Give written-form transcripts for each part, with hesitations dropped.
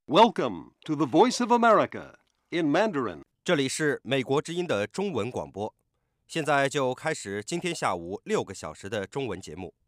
Welcome to the Voice of America in Mandarin. 这里是美国之音的中文广播，现在就开始今天下午6个小时的中文节目。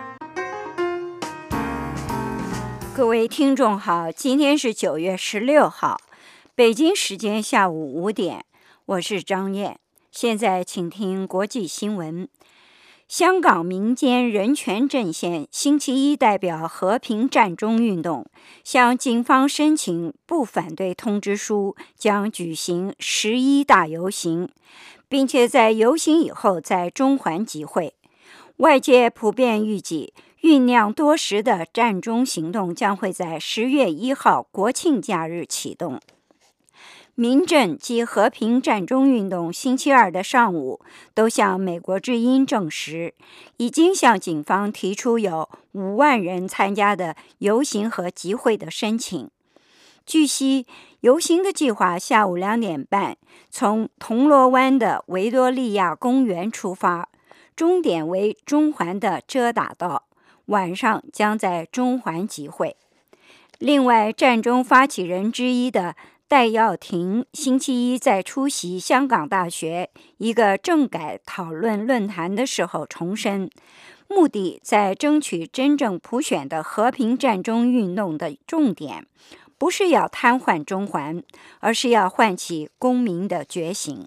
各位听众好，今天是9月16号，北京时间下午5点，我是张燕。现在请听国际新闻。香港民间人权阵线星期一代表和平占中运动向警方申请不反对通知书，将举行11大游行，并且在游行以后在中环集会。外界普遍预计酝酿多时的占中行动将会在10月1号国庆假日启动。民阵及和平占中运动星期二的上午都向美国之音证实，已经向警方提出有5万人参加的游行和集会的申请。据悉，游行的计划下午2点半从铜锣湾的维多利亚公园出发，终点为中环的遮打道，晚上将在中环集会。另外，占中发起人之一的戴耀廷星期一在出席香港大学一个政改讨论论坛的时候重申，目的在争取真正普选的和平占中运动的重点，不是要瘫痪中环，而是要唤起公民的觉醒。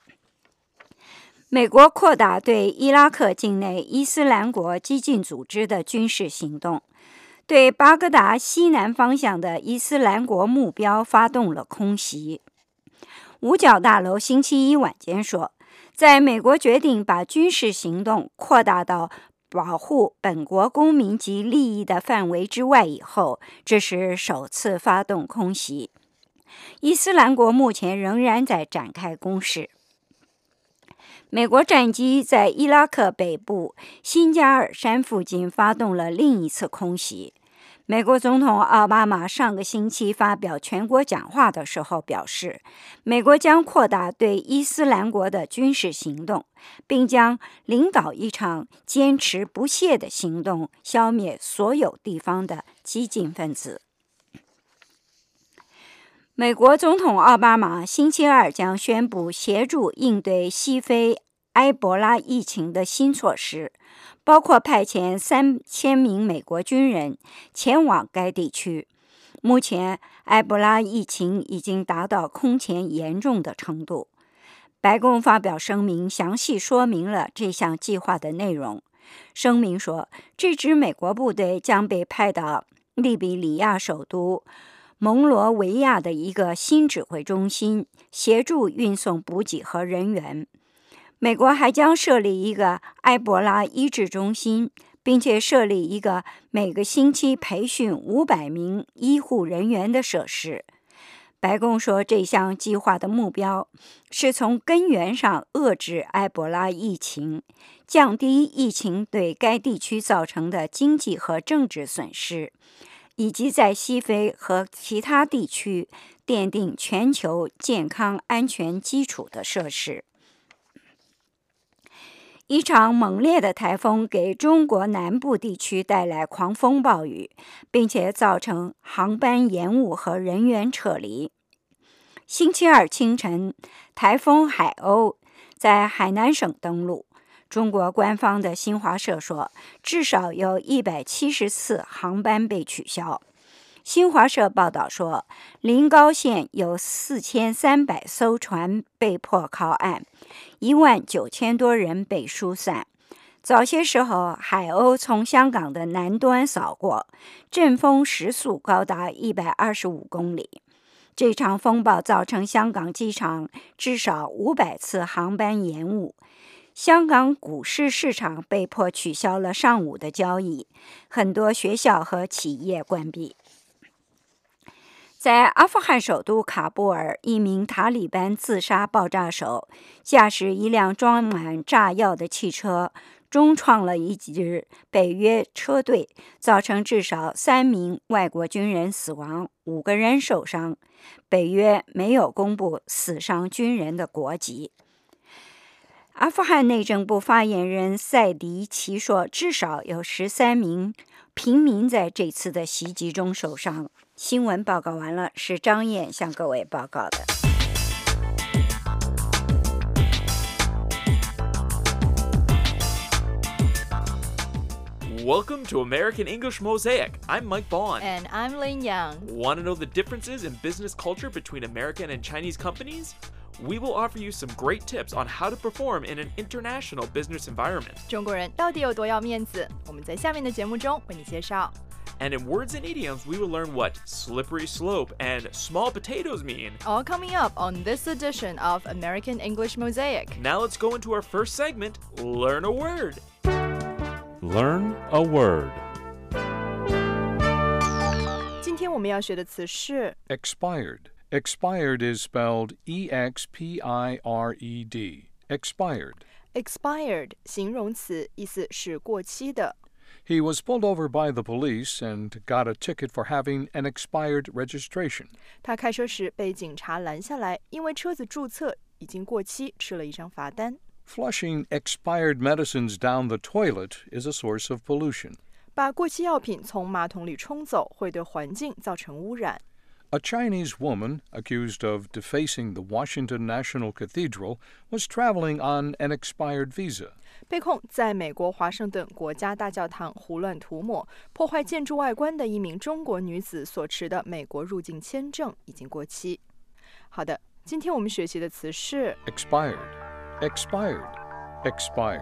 美国扩大对伊拉克境内伊斯兰国激进组织的军事行动，对巴格达西南方向的伊斯兰国目标发动了空袭。五角大楼星期一晚间说，在美国决定把军事行动扩大到保护本国公民及利益的范围之外以后，这是首次发动空袭。伊斯兰国目前仍然在展开攻势。美国战机在伊拉克北部辛加尔山附近发动了另一次空袭。美国总统奥巴马上个星期发表全国讲话的时候表示，美国将扩大对伊斯兰国的军事行动，并将领导一场坚持不懈的行动，消灭所有地方的激进分子。美国总统奥巴马星期二将宣布协助应对西非埃博拉疫情的新措施，包括派遣3000名美国军人前往该地区。目前，埃博拉疫情已经达到空前严重的程度。白宫发表声明，详细说明了这项计划的内容。声明说，这支美国部队将被派到利比里亚首都蒙罗维亚的一个新指挥中心，协助运送补给和人员。美国还将设立一个埃博拉医治中心，并且设立一个每个星期培训500名医护人员的设施。白宫说，这项计划的目标是从根源上遏制埃博拉疫情，降低疫情对该地区造成的经济和政治损失，以及在西非和其他地区奠定全球健康安全基础的设施。一场猛烈的台风给中国南部地区带来狂风暴雨，并且造成航班延误和人员撤离。星期二清晨，台风海鸥在海南省登陆。中国官方的新华社说，至少有170次航班被取消。新华社报道说，临高县有4300艘船被迫靠岸，19000多人被疏散。早些时候，海鸥从香港的南端扫过，阵风时速高达125公里。这场风暴造成香港机场至少500次航班延误。香港股市市场被迫取消了上午的交易，很多学校和企业关闭。在阿富汗首都喀布尔，一名塔利班自杀爆炸手驾驶一辆装满炸药的汽车，冲撞了一支北约车队，造成至少3名外国军人死亡，5个人受伤。北约没有公布死伤军人的国籍。阿富汗内政部发言人赛迪奇说，至少有13名平民在这次的袭击中受伤。 新闻报告完了，是张燕向各位报告的。 Welcome to American English Mosaic. I'm Mike Bond. And I'm Lin Yang. Want to know the differences in business culture between American and Chinese companies? We will offer you some great tips on how to perform in an international business environment. 中国人到底有多要面子？我们在下面的节目中为你介绍。 And in words and idioms, we will learn what slippery slope and small potatoes mean. All coming up on this edition of American English Mosaic. Now let's go into our first segment, Learn a Word. Learn a word. 今天我们要学的词是 Expired. Expired is spelled E-X-P-I-R-E-D. Expired. expired 形容词，意思是过期的。 He was pulled over by the police and got a ticket for having an expired registration. 他开车时被警察拦下来，因为车子注册已经过期，吃了一张罚单。 Flushing expired medicines down the toilet is a source of pollution. 把过期药品从马桶里冲走，会对环境造成污染。 A Chinese woman accused of defacing the Washington National Cathedral was traveling on an expired visa. 被控在美国华盛顿国家大教堂胡乱涂抹、破坏建筑外观的一名中国女子所持的美国入境签证已经过期。好的，今天我们学习的词是 Expired. Expired. Expired.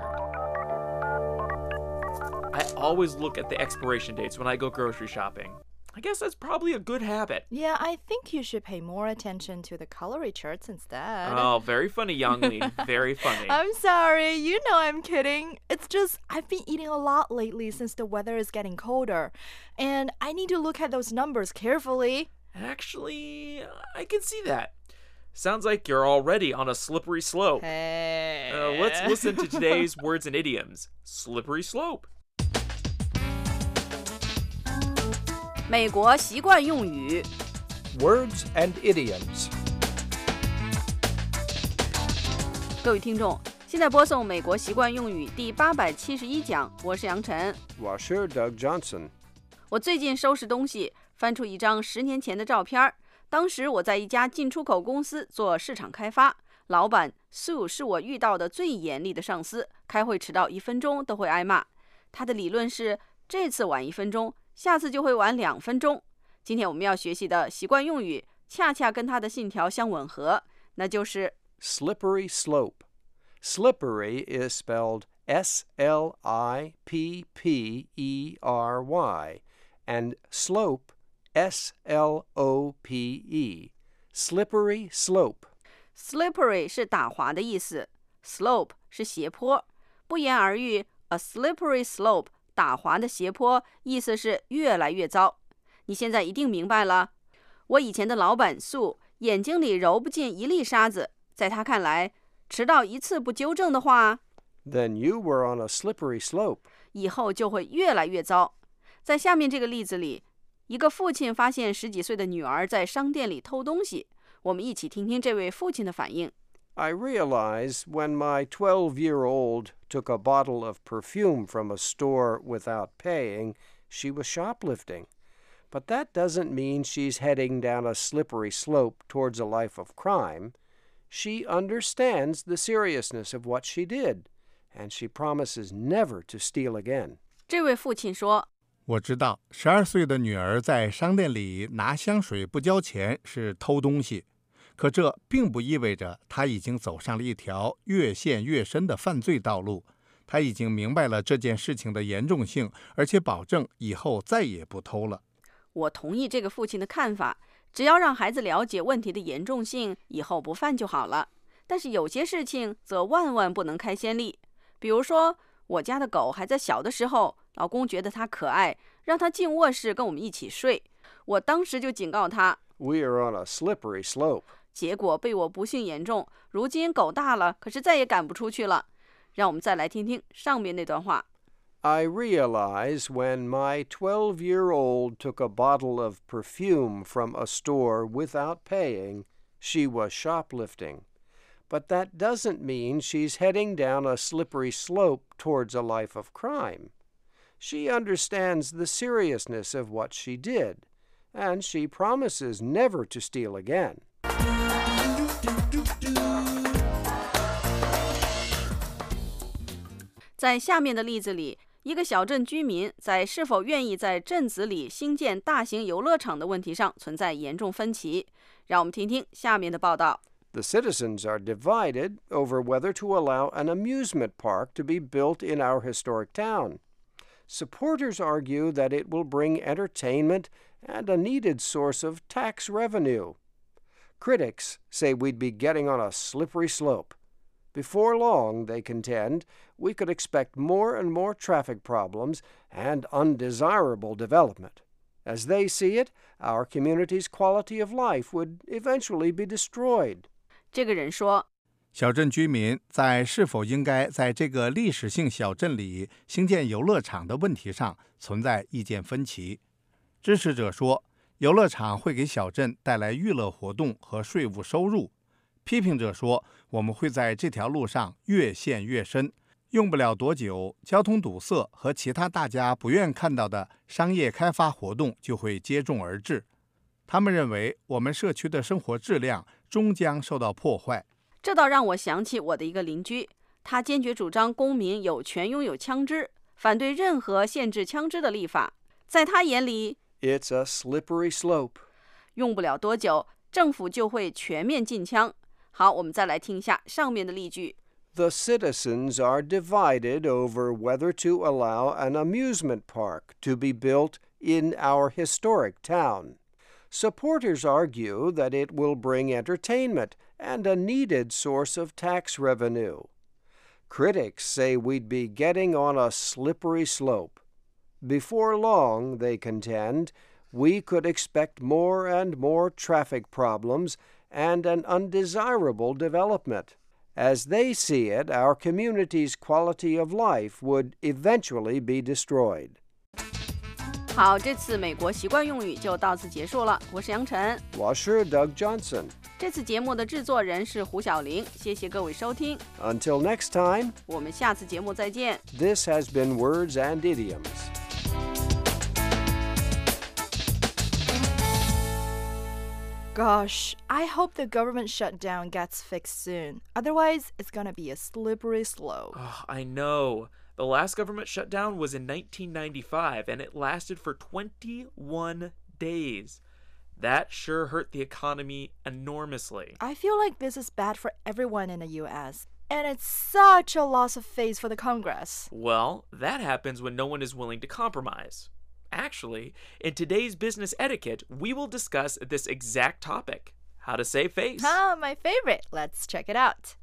I always look at the expiration dates when I go grocery shopping. I guess that's probably a good habit. Yeah, I think you should pay more attention to the calorie charts instead. Oh, very funny, Yangli. Very funny. I'm sorry, you know I'm kidding. It's just I've been eating a lot lately since the weather is getting colder. And I need to look at those numbers carefully. Actually, I can see that. Sounds like you're already on a slippery slope. Hey. Let's listen to today's words and idioms. Slippery slope. 美国习惯用语 Words and idioms. 各位听众，现在播送美国习惯用语第871讲，我是杨晨。 我是 Doug Johnson. 我最近收拾东西，翻出一张10年前的照片。当时我在一家进出口公司做市场开发，老板 Sue 是我遇到的最严厉的上司，开会迟到1分钟都会挨骂。他的理论是，这次晚1分钟，下次就会晚2分钟。今天我们要学习的习惯用语，恰恰跟他的信条相吻合，那就是 Slippery slope. Slippery is spelled S-L-I-P-P-E-R-Y, and slope S-L-O-P-E. Slippery slope. Slippery 是打滑的意思 ，slope 是斜坡。不言而喻 ，a slippery slope 打滑的斜坡，意思是越来越糟。你现在一定明白了。我以前的老板素眼睛里揉不进一粒沙子，在他看来，迟到1次不纠正的话 Then you were on a slippery slope. 以后就会越来越糟。在下面这个例子里，一个父亲发现10几岁的女儿在商店里偷东西。我们一起听听这位父亲的反应。 I realized when my 12-year-old took a bottle of perfume from a store without paying, she was shoplifting. But that doesn't mean she's heading down a slippery slope towards a life of crime. She understands the seriousness of what she did, and she promises never to steal again. 这位父亲说， 我知道12岁的女儿在商店里拿香水不交钱是偷东西，可这并不意味着她已经走上了一条越陷越深的犯罪道路。她已经明白了这件事情的严重性，而且保证以后再也不偷了。 我同意这个父亲的看法，只要让孩子了解问题的严重性，以后不犯就好了。但是有些事情则万万不能开先例。比如说，我家的狗还在小的时候，老公觉得它可爱，让它进卧室跟我们一起睡。我当时就警告他 We are on a slippery slope. 结果被我不幸言中。如今狗大了，可是再也赶不出去了。让我们再来听听上面那段话。 I realized when my 12-year-old took a bottle of perfume from a store without paying, she was shoplifting. But that doesn't mean she's heading down a slippery slope towards a life of crime. She understands the seriousness of what she did, and she promises never to steal again. 在下面的例子里，一个小镇居民在是否愿意在镇子里兴建大型游乐场的问题上存在严重分歧。让我们听听下面的报道。 The citizens are divided over whether to allow an amusement park to be built in our historic town. Supporters argue that it will bring entertainment and a needed source of tax revenue. Critics say we'd be getting on a slippery slope. Before long, they contend, we could expect more and more traffic problems and undesirable development. As they see it, our community's quality of life would eventually be destroyed. 这个人说， 小镇居民在是否应该在这个历史性小镇里兴建游乐场的问题上存在意见分歧。支持者说，游乐场会给小镇带来娱乐活动和税务收入。批评者说，我们会在这条路上越陷越深，用不了多久，交通堵塞和其他大家不愿看到的商业开发活动就会接踵而至。他们认为我们社区的生活质量终将受到破坏。 这倒让我想起我的一个邻居，他坚决主张公民有权拥有枪支，反对任何限制枪支的立法。在他眼里 It's a slippery slope. 用不了多久，政府就会全面禁枪。好，我们再来听一下上面的例句。 The citizens are divided over whether to allow an amusement park to be built in our historic town. Supporters argue that it will bring entertainment and a needed source of tax revenue. Critics say we'd be getting on a slippery slope. Before long, they contend, we could expect more and more traffic problems and an undesirable development. As they see it, our community's quality of life would eventually be destroyed. 好，这次美国习惯用语就到此结束了。我是杨晨， 我是 Doug Johnson. 这次节目的制作人是胡小玲，谢谢各位收听。 Until next time, 我们下次节目再见。 this has been Words and Idioms. Gosh, I hope the government shutdown gets fixed soon. Otherwise, it's gonna be a slippery slope. Oh, I know. The last government shutdown was in 1995, and it lasted for 21 days. That sure hurt the economy enormously. I feel like this is bad for everyone in the U.S., and it's such a loss of face for the Congress. Well, that happens when no one is willing to compromise. Actually, in today's business etiquette, we will discuss this exact topic, how to save face. Ah, my favorite. Let's check it out.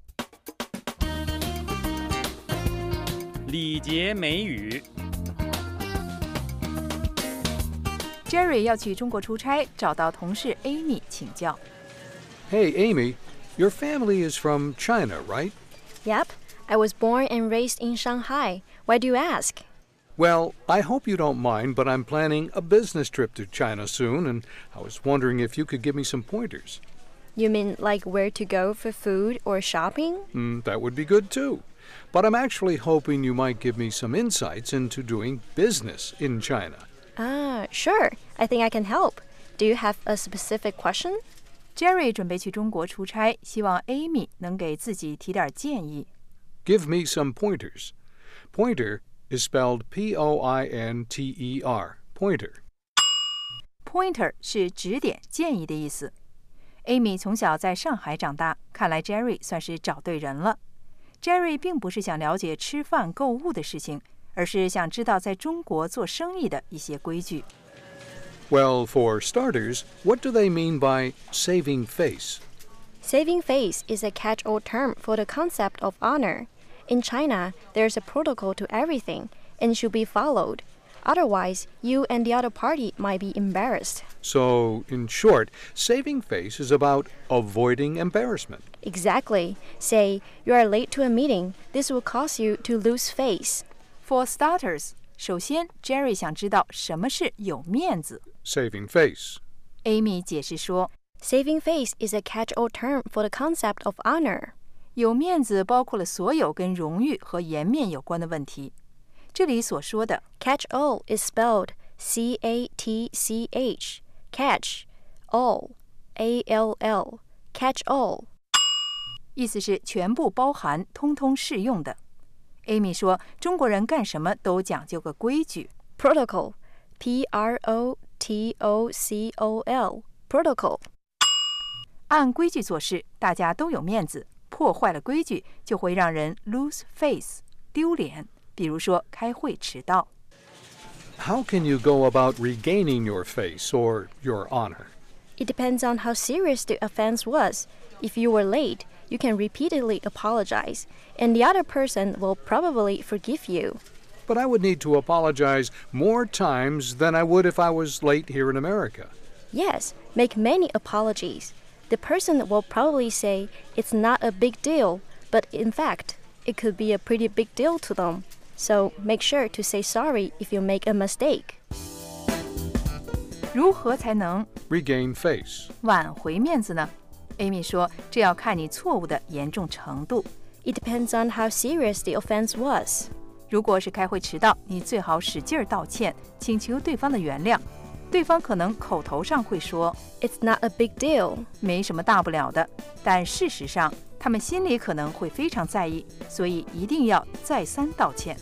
礼节美语。 Jerry 要去中国出差，找到同事 Amy 请教。 Hey, Amy, your family is from China, right? Yep, I was born and raised in Shanghai. Why do you ask? Well, I hope you don't mind, but I'm planning a business trip to China soon, and I was wondering if you could give me some pointers. You mean like where to go for food or shopping? That would be good too. But I'm actually hoping you might give me some insights into doing business in China. Ah, sure. I think I can help. Do you have a specific question? Jerry 准备去中国出差，希望 Amy 能给自己提点建议。 Give me some pointers. Pointer is spelled P-O-I-N-T-E-R. Pointer. Pointer 是指点、建议的意思。Amy 从小在上海长大，看来 Jerry 算是找对人了。Jerry 并不是想了解吃饭、购物的事情，而是想知道在中国做生意的一些规矩。 Well, for starters, what do they mean by saving face? Saving face is a catch-all term for the concept of honor. In China, there's a protocol to everything and should be followed. Otherwise, you and the other party might be embarrassed. So, in short, saving face is about avoiding embarrassment. Exactly. Say, you are late to a meeting. This will cause you to lose face. For starters, 首先 Jerry 想知道什么是有面子。 Saving face. Amy 解释说 Saving face is a catch-all term for the concept of honor. 有面子包括了所有跟荣誉和颜面有关的问题。这里所说的 catch-all is spelled C-A-T-C-H. catch, all, A-L-L, catch all. 意思是全部包含，通通适用的。Amy 说，中国人干什么都讲究个规矩。 Protocol, P-R-O-T-O-C-O-L, protocol. 按规矩做事，大家都有面子。破坏了规矩，就会让人 lose face, 丢脸。比如说开会迟到。 How can you go about regaining your face or your honor? It depends on how serious the offense was. If you were late, you can repeatedly apologize, and the other person will probably forgive you. But I would need to apologize more times than I would if I was late here in America. Yes, make many apologies. The person will probably say it's not a big deal, but in fact, it could be a pretty big deal to them. So make sure to say sorry if you make a mistake. 如何才能 Regain face. 挽回面子呢？ Amy 说，这要看你错误的严重程度。 It depends on how serious the offense was. 如果是开会迟到，你最好使劲道歉，请求对方的原谅。对方可能口头上会说 It's not a big deal. 没什么大不了的，但事实上他们心里可能会非常在意，所以一定要再三道歉。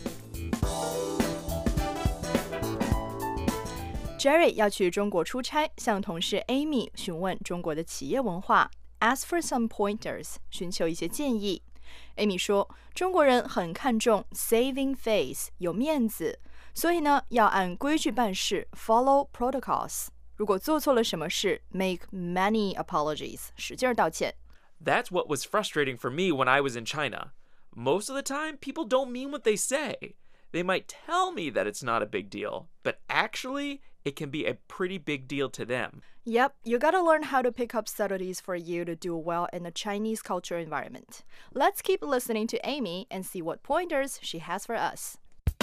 Jerry 要去中国出差，向同事 Amy 询问中国的企业文化 ，ask for some pointers， 寻求一些建议。Amy 说，中国人很看重 saving face， 有面子，所以呢，要按规矩办事 ，follow protocols。如果做错了什么事 ，make many apologies， 使劲道歉。 That's what was frustrating for me when I was in China. Most of the time, people don't mean what they say. They might tell me that it's not a big deal, but actually, it can be a pretty big deal to them. Yep, you gotta learn how to pick up subtleties for you to do well in the Chinese culture environment. Let's keep listening to Amy and see what pointers she has for us.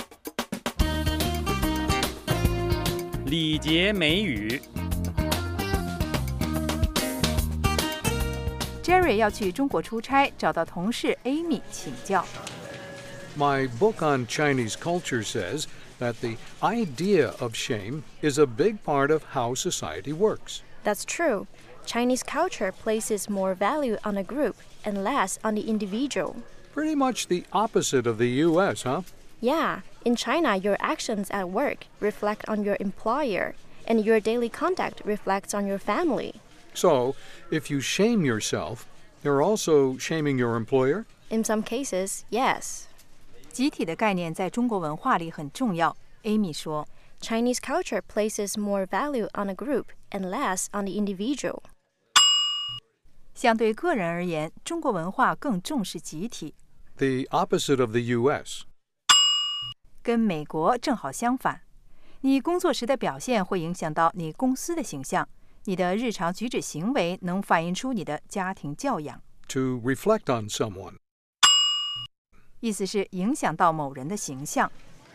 礼节美语。 Jerry 要去中国出差，找到同事 Amy 请教。 My book on Chinese culture says that the idea of shame is a big part of how society works. That's true. Chinese culture places more value on a group and less on the individual. Pretty much the opposite of the U.S., huh? Yeah, in China, your actions at work reflect on your employer, and your daily conduct reflects on your family. So, if you shame yourself, you're also shaming your employer? In some cases, yes. 集体的概念在中国文化里很重要。Amy 说 Chinese culture places more value on a group and less on the individual. 相对个人而言，中国文化更重视集体。 The opposite of the U.S. 跟美国正好相反。你工作时的表现会影响到你公司的形象，你的日常举止行为能反映出你的家庭教养。 To reflect on someone. 意思是影响到某人的形象。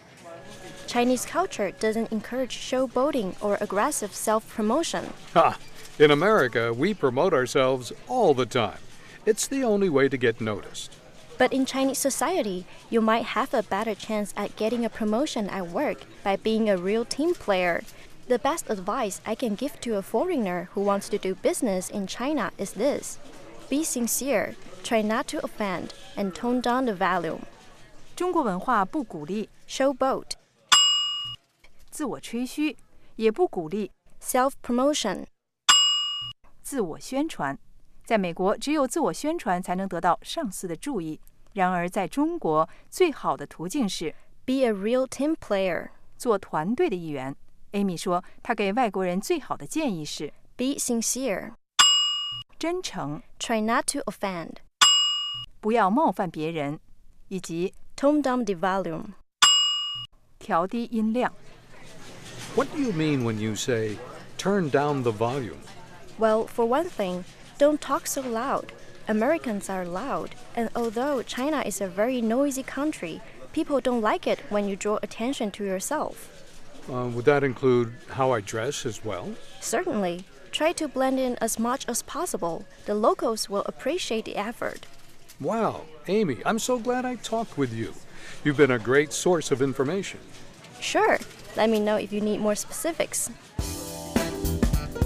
Chinese culture doesn't encourage showboating or aggressive self-promotion. Ha! In America, we promote ourselves all the time. It's the only way to get noticed. But in Chinese society, you might have a better chance at getting a promotion at work by being a real team player. The best advice I can give to a foreigner who wants to do business in China is this. Be sincere, try not to offend, and tone down the volume. 中国文化不鼓励 showboat, 自我吹嘘，也不鼓励 self-promotion, 自我宣传。在美国，只有自我宣传才能得到上司的注意。然而，在中国，最好的途径是 be a real team player, 做团队的一员。Amy 说，她给外国人最好的建议是 be sincere, 真诚， try not to offend, 不要冒犯别人，以及 tone down the volume, 调低音量。 What do you mean when you say, turn down the volume? Well, for one thing, don't talk so loud. Americans are loud, and although China is a very noisy country, people don't like it when you draw attention to yourself. Would that include how I dress as well? Certainly. Try to blend in as much as possible. The locals will appreciate the effort. Wow, Amy, I'm so glad I talked with you. You've been a great source of information. Sure. Let me know if you need more specifics.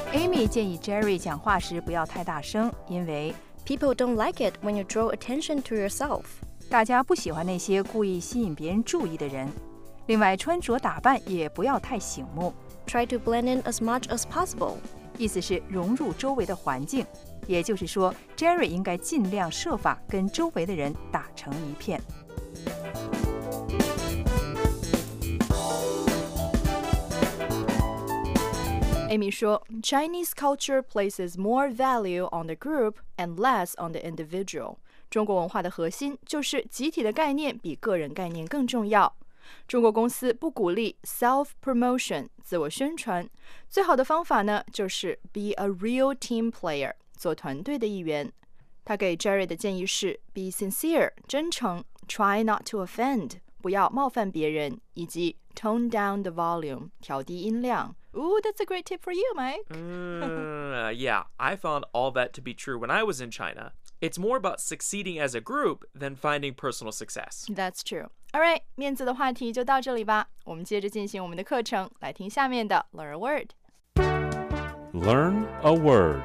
Amy 建议 Jerry 讲话时不要太大声，因为 People don't like it when you draw attention to yourself. 大家不喜欢那些故意吸引别人注意的人。另外，穿着打扮也不要太醒目。 Try to blend in as much as possible. 意思是融入周围的环境，也就是说 ，Jerry 应该尽量设法跟周围的人打成一片。Amy 说 ，Chinese culture places more value on the group and less on the individual. 中国文化的核心就是集体的概念比个人概念更重要。中国公司不鼓励 self-promotion 自我宣传，最好的方法呢就是 be a real team player 做团队的一员。他给 Jerry 的建议是 be sincere 真诚 try not to offend 不要冒犯别人，以及 tone down the volume 调低音量。Ooh, that's a great tip for you, Mike. Yeah, I found all that to be true when I was in China. It's more about succeeding as a group than finding personal success. That's true. All right, 面子的话题就到这里吧。我们接着进行我们的课程，来听下面的 Learn a Word. Learn a word.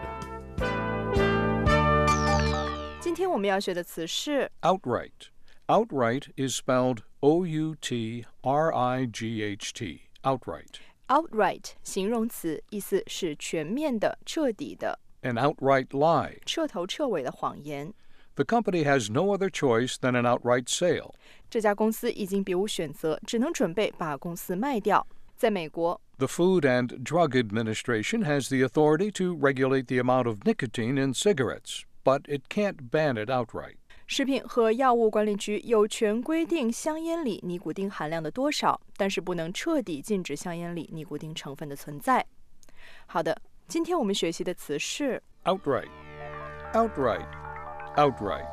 今天我们要学的词是 Outright. Outright is spelled O-U-T-R-I-G-H-T. Outright. outright 形容词，意思是全面的、彻底的。 An outright lie. 彻头彻尾的谎言。 The company has no other choice than an outright sale. 这家公司已经别无选择，只能准备把公司卖掉。在美国 The Food and Drug Administration has the authority to regulate the amount of nicotine in cigarettes, but it can't ban it outright. 食品和药物管理局有权规定香烟里尼古丁含量的多少，但是不能彻底禁止香烟里尼古丁成分的存在。好的，今天我们学习的词是 Outright. Outright. Outright.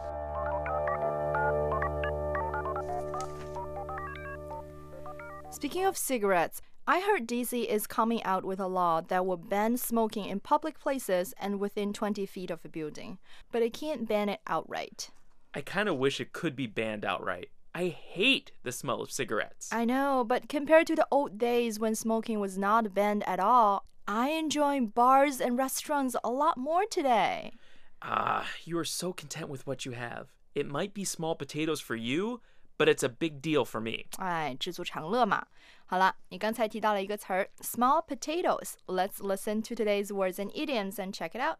Speaking of cigarettes, I heard DC is coming out with a law that will ban smoking in public places and within 20 feet of a building, but it can't ban it outright. I kind of wish it could be banned outright. I hate the smell of cigarettes. I know, but compared to the old days when smoking was not banned at all, I enjoy bars and restaurants a lot more today. You are so content with what you have. It might be small potatoes for you, but it's a big deal for me. 哎，知足常乐嘛。好了，你刚才提到了一个词儿 small potatoes. Let's listen to today's words and idioms and check it out.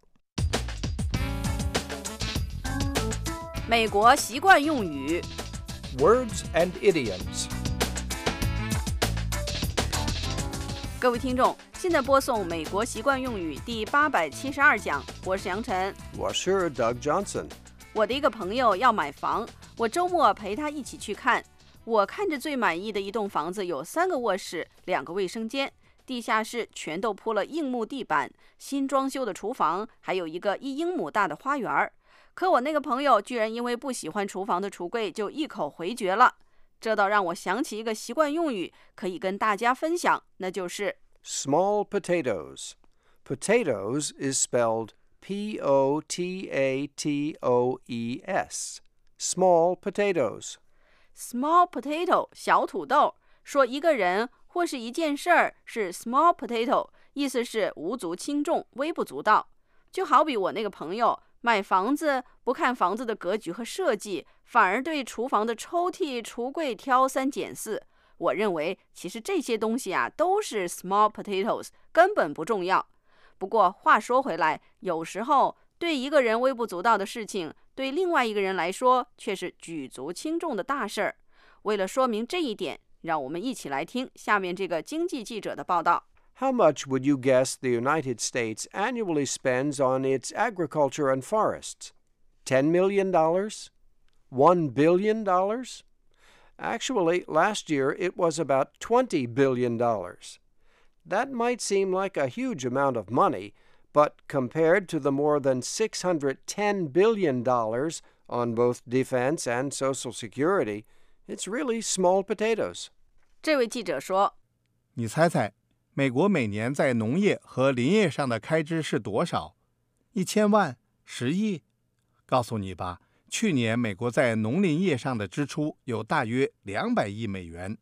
美国习惯用语 Words and idioms. 各位听众，现在播送美国习惯用语第872讲，我是杨晨。 我是 Doug Johnson。 我的一个朋友要买房，我周末陪他一起去看。我看着最满意的一栋房子有3个卧室、2个卫生间，地下室全都铺了硬木地板，新装修的厨房，还有一个1英亩大的花园。可我那个朋友居然因为不喜欢厨房的橱柜就一口回绝了，这倒让我想起一个习惯用语，可以跟大家分享，那就是 small potatoes. Potatoes is spelled P-O-T-A-T-O-E-S. Small potatoes. small potato 小土豆，说一个人或是一件事儿是 small potato， 意思是无足轻重、微不足道。就好比我那个朋友买房子不看房子的格局和设计，反而对厨房的抽屉、橱柜挑3拣4。我认为其实这些东西啊都是 small potatoes， 根本不重要。不过话说回来，有时候对一个人微不足道的事情，对另外一个人来说却是举足轻重的大事儿。为了说明这一点，让我们一起来听下面这个经济记者的报道。 How much would you guess the United States annually spends on its agriculture and forests? $10 million? $1 billion? Actually, last year it was about $20 billion. That might seem like a huge amount of money, but compared to the more than $610 billion on both defense and Social Security, it's really small potatoes. 这位记者说， 你猜猜美国每年在农业和林业上的开支是多少？1000万？10亿？告诉你吧，去年美国在农林业上的支出有大约200亿美元，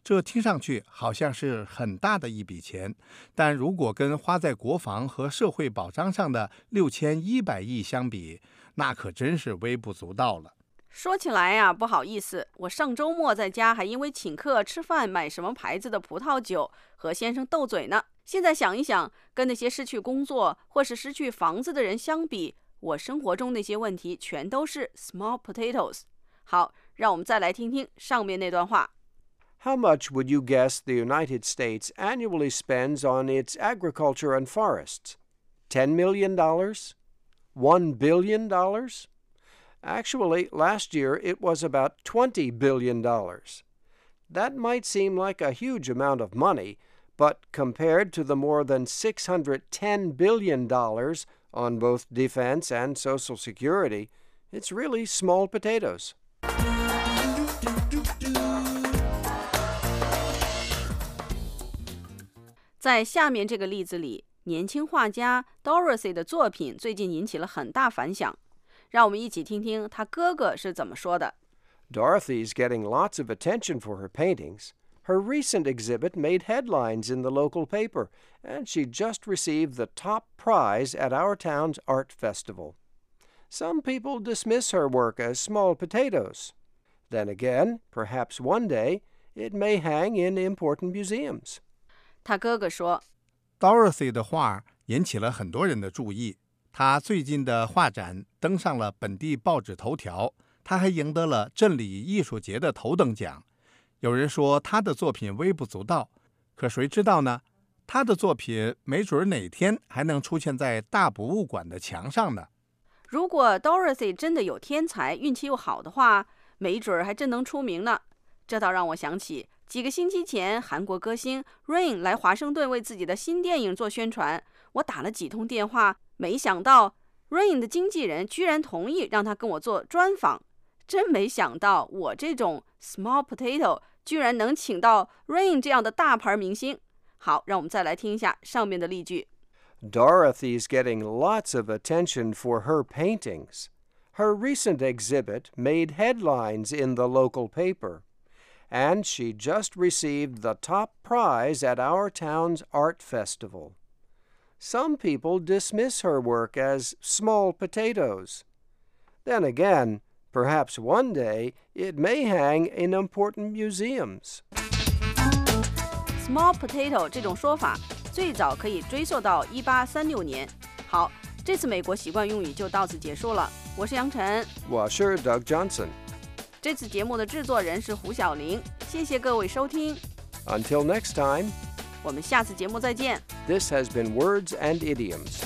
这听上去好像是很大的一笔钱，但如果跟花在国防和社会保障上的6100亿相比，那可真是微不足道了。 说起来呀，不好意思，我上周末在家还因为请客吃饭买什么牌子的葡萄酒和先生斗嘴呢。现在想一想，跟那些失去工作或是失去房子的人相比，我生活中那些问题全都是 small potatoes。好，让我们再来听听上面那段话。 How much would you guess the United States annually spends on its agriculture and forests? $10 million? $1 billion? Actually, last year it was about $20 billion. That might seem like a huge amount of money, but compared to the more than $610 billion on both defense and Social Security, it's really small potatoes. 在下面这个例子里，年轻画家 Dorothy 的作品最近引起了很大反响。让我们一起听听他哥哥是怎么说的。 Dorothy's getting lots of attention for her paintings. Her recent exhibit made headlines in the local paper, and she just received the top prize at our town's art festival. Some people dismiss her work as small potatoes. Then again, perhaps one day, it may hang in important museums. 他哥哥说 Dorothy 的画引起了很多人的注意，她最近的画展登上了本地报纸头条，她还赢得了镇里艺术节的头等奖。有人说她的作品微不足道，可谁知道呢？她的作品没准哪天还能出现在大博物馆的墙上呢。 如果 Dorothy 真的有天才，运气又好的话，没准还真能出名呢。这倒让我想起几个星期前，韩国歌星 Rain 来华盛顿为自己的新电影做宣传。我打了几通电话，没想到 Rain 的经纪人居然同意让他跟我做专访。真没想到我这种 small potato 居然能请到 Rain 这样的大牌明星。好，让我们再来听一下上面的例句。 Dorothy's getting lots of attention for her paintings. Her recent exhibit made headlines in the local paper.And she just received the top prize at our town's art festival. Some people dismiss her work as small potatoes. Then again, perhaps one day it may hang in important museums. Small potato 这种说法最早可以追溯到1836年。好，这次美国习惯用语就到此结束了。我是杨晨， 我是 Doug Johnson。 这次节目的制作人是胡小玲，谢谢各位收听。 Until next time, 我们下次节目再见。 This has been Words and Idioms.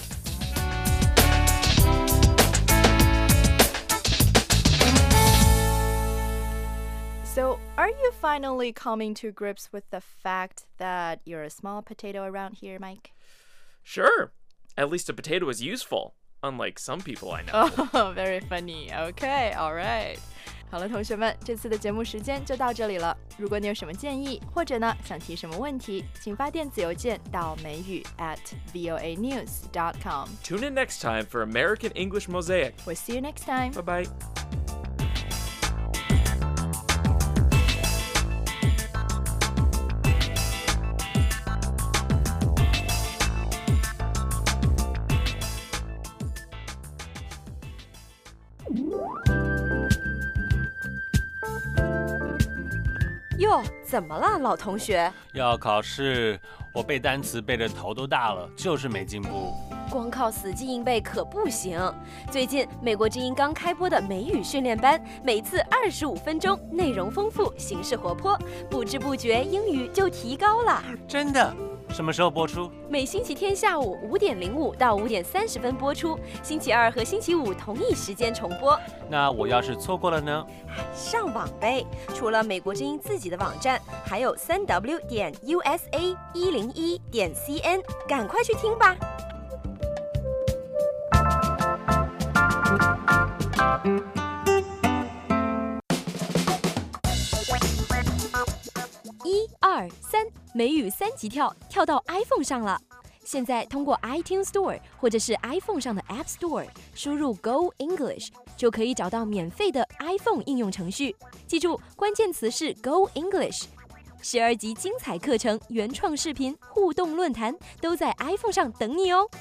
So, are you finally coming to grips with the fact that you're a small potato around here, Mike? Sure. At least a potato is useful, unlike some people I know. Oh, very funny. Okay, all right. 好了，同学们，这次的节目时间就到这里了。如果你有什么建议，或者呢想提什么问题，请发电子邮件到美语@voanews.com. Tune in next time for American English Mosaic. We'll see you next time. Bye-bye. “哟，怎么了，老同学？” 要考试，我背单词背得头都大了，就是没进步。 光靠死记硬背可不行。最近美国之音刚开播的美语训练班，每次25分钟，内容丰富，形式活泼，不知不觉英语就提高了。 真的？什么时候播出？ 每星期天下午5点05到5点30分播出，星期二和星期五同一时间重播。 那我要是错过了呢？ 上网呗！除了美国之音自己的网站，还有3w.usa101.cn，赶快去听吧。1、2、3，美语3级跳到 iPhone 上了。现在通过 iTunes Store 或者是 iPhone 上的 App Store 输入 Go English， 就可以找到免费的 iPhone 应用程序。记住，关键词是 Go English。 12集精彩课程、原创视频、互动论坛都在 iPhone 上等你哦。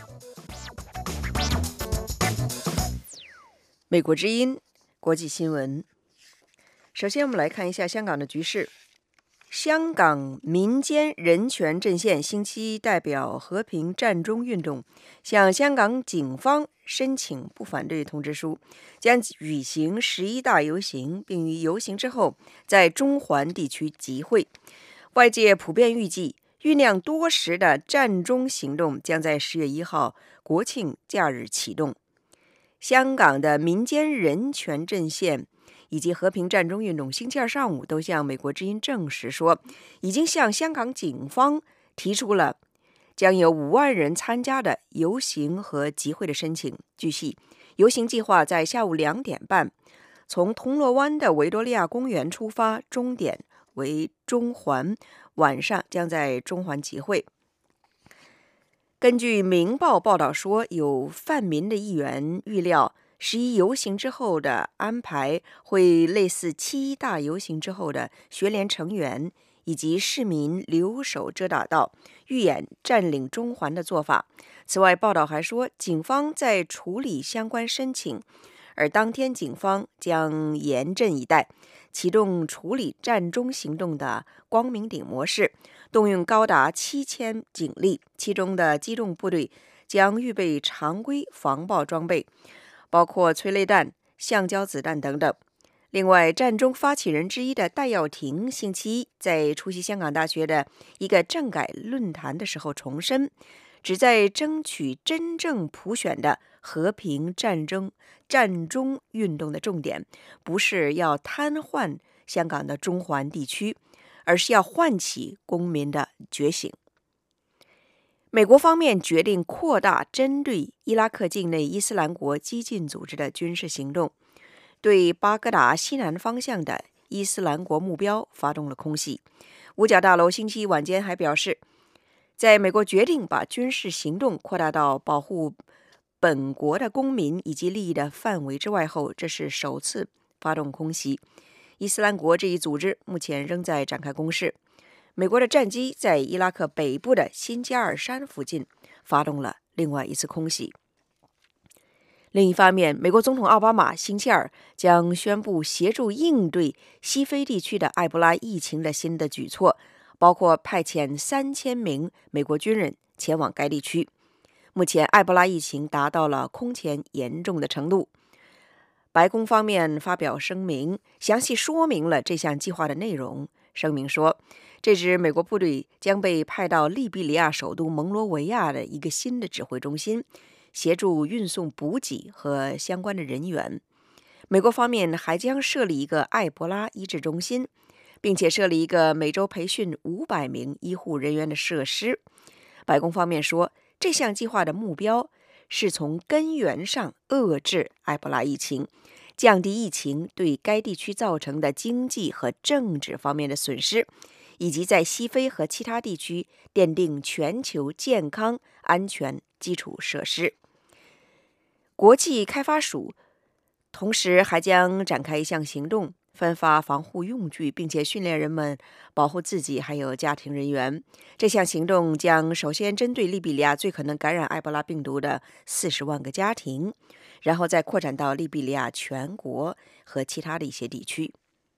美国之音国际新闻。首先我们来看一下香港的局势。香港民间人权阵线星期一代表和平占中运动向香港警方申请不反对通知书，将举行11大游行，并于游行之后在中环地区集会。外界普遍预计，酝酿多时的占中行动将在10月1号国庆假日启动。香港的民间人权阵线以及和平占中运动星期二上午都向美国之音证实说，已经向香港警方提出了将有5万人参加的游行和集会的申请。据悉，游行计划在下午2点半从铜锣湾的维多利亚公园出发，终点为中环，晚上将在中环集会。根据《明报》报道说，有泛民的议员预料11游行之后的安排会类似7大游行之后的学联成员以及市民留守遮打道，预演占领中环的做法。此外，报道还说，警方在处理相关申请，而当天警方将严阵以待，启动处理占中行动的光明顶模式，动用高达7000警力，其中的机动部队将预备常规防爆装备，包括催泪弹、橡胶子弹等等。另外，占中发起人之一的戴耀廷星期一在出席香港大学的一个政改论坛的时候重申，旨在争取真正普选的和平战中运动的重点，不是要瘫痪香港的中环地区，而是要唤起公民的觉醒。美国方面决定扩大针对伊拉克境内伊斯兰国激进组织的军事行动，对巴格达西南方向的伊斯兰国目标发动了空袭。五角大楼星期一晚间还表示，在美国决定把军事行动扩大到保护本国的公民以及利益的范围之外后，这是首次发动空袭。伊斯兰国这一组织目前仍在展开攻势。美国的战机在伊拉克北部的辛加尔山附近发动了另外一次空袭。另一方面，美国总统奥巴马星期二将宣布协助应对西非地区的埃博拉疫情的新的举措，包括派遣3000名美国军人前往该地区。目前，埃博拉疫情达到了空前严重的程度。白宫方面发表声明，详细说明了这项计划的内容。声明说，这支美国部队将被派到利比里亚首都蒙罗维亚的一个新的指挥中心，协助运送补给和相关的人员。美国方面还将设立一个埃博拉医治中心，并且设立一个每周培训500名医护人员的设施。白宫方面说，这项计划的目标是从根源上遏制埃博拉疫情，降低疫情对该地区造成的经济和政治方面的损失，以及在西非和其他地区奠定全球健康安全基础设施。国际开发署同时还将展开一项行动，分发防护用具，并且训练人们保护自己还有家庭人员。这项行动将首先针对利比里亚最可能感染埃博拉病毒的40万个家庭，然后再扩展到利比里亚全国和其他的一些地区。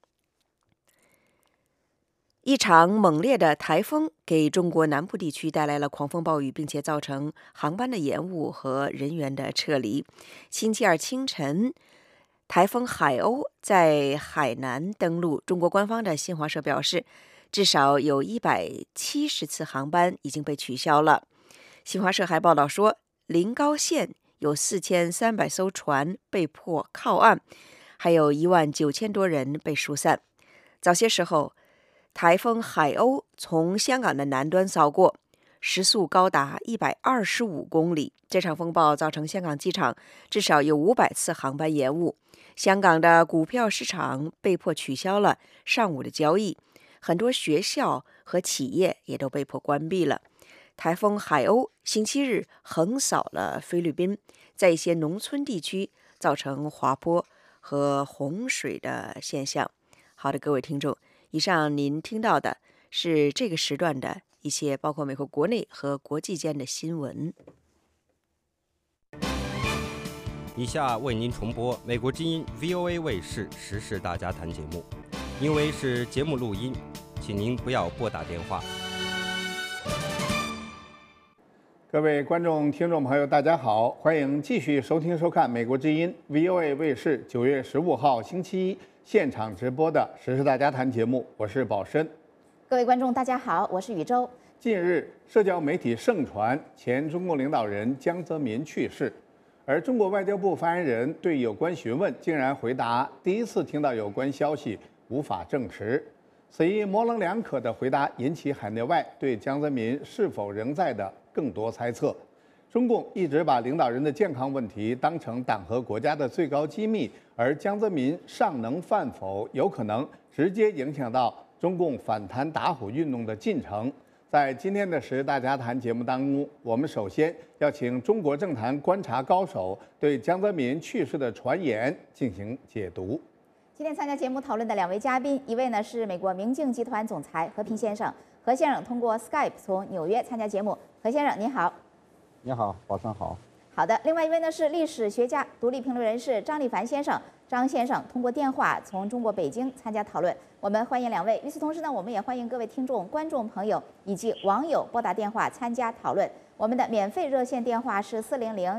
一场猛烈的台风给中国南部地区带来了狂风暴雨，并且造成航班的延误和人员的撤离。星期二清晨，台风海鸥在海南登陆。中国官方的新华社表示，至少有170次航班已经被取消了。新华社还报道说，临高县有4300艘船被迫靠岸，还有19000多人被疏散。早些时候，台风海鸥从香港的南端扫过，时速高达125公里。这场风暴造成香港机场至少有500次航班延误，香港的股票市场被迫取消了上午的交易，很多学校和企业也都被迫关闭了。台风海鸥星期日横扫了菲律宾，在一些农村地区造成滑坡和洪水的现象。好的，各位听众，以上您听到的是这个时段的一些包括美国国内和国际间的新闻。 以下为您重播美国之音 VOA 卫视时事大家谈节目，因为是节目录音，请您不要拨打电话。 各位观众、听众朋友，大家好，欢迎继续收听收看美国之音 VOA 卫视9月15号星期一现场直播的时事大家谈节目，我是宝申。 各位观众，大家好，我是宇宙。 近日，社交媒体盛传前中共领导人江泽民去世。而中国外交部发言人对有关询问竟然回答第一次听到有关消息，无法证实。此一模棱两可的回答引起海内外对江泽民是否仍在的更多猜测。中共一直把领导人的健康问题当成党和国家的最高机密，而江泽民尚能饭否，有可能直接影响到中共反弹打虎运动的进程。在今天的时事大家谈节目当中，我们首先要请中国政坛观察高手对江泽民去世的传言进行解读。 今天参加节目讨论的2位嘉宾，一位呢是美国明镜集团总裁何平先生，何先生通过 Skype 从纽约参加节目。何先生您好。 你好，宝生好。 好的，另外一位呢是历史学家、独立评论人士张立凡先生。张先生通过电话从中国北京参加讨论，我们欢迎2位。与此同时呢，我们也欢迎各位听众、观众朋友以及网友拨打电话参加讨论。我们的免费热线电话是